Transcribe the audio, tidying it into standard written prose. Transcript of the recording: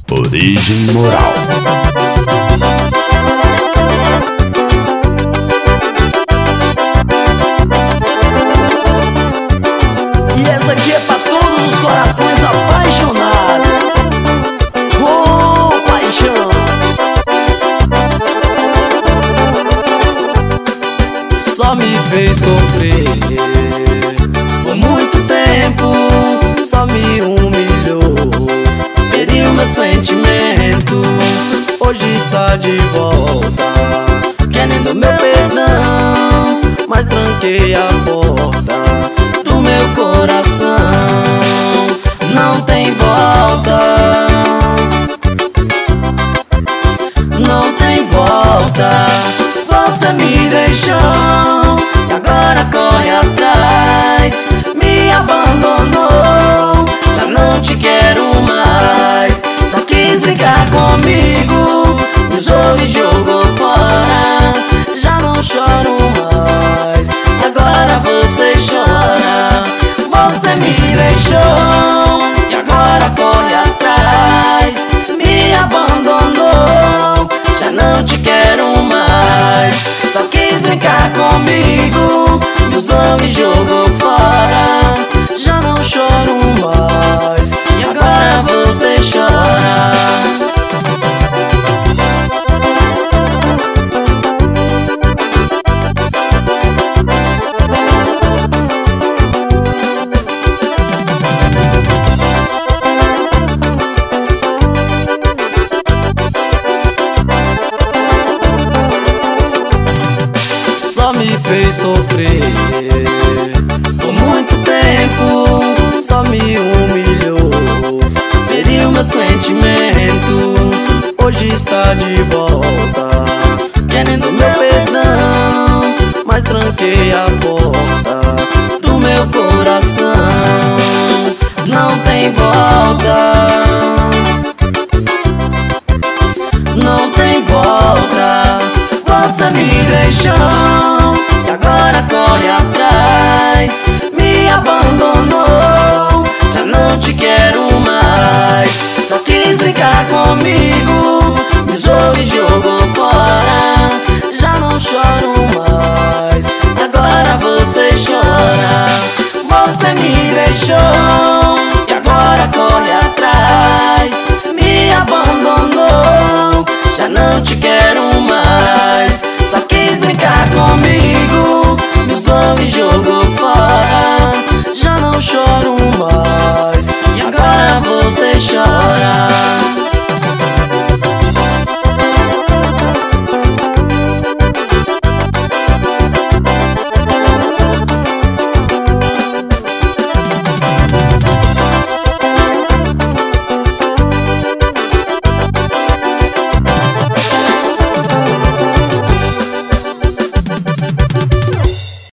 Origem Moral. E essa aqui é pra todos os corações apaixonados. Oh, paixão! Só me fez sofrer por muito tempo, só me humilhou, feriu meu sentimento. Hoje está de volta, querendo meu perdão, mas tranquei a porta do meu coração. Não tem volta, não tem volta. Você me deixou e agora corre atrás. Me abandonou, já não te quero mais. Só quis brincar comigo, me usou e jogou fora. Já não choro mais, agora você chora. Você me deixou e agora corre atrás. Me abandonou, já não te quero mais. Só quis brincar comigo, me usou e jogou fora. Já não choro mais, e agora você chora. Só me fez sofrer por muito tempo, só me humilhou, feriu meu sentimento. Hoje está de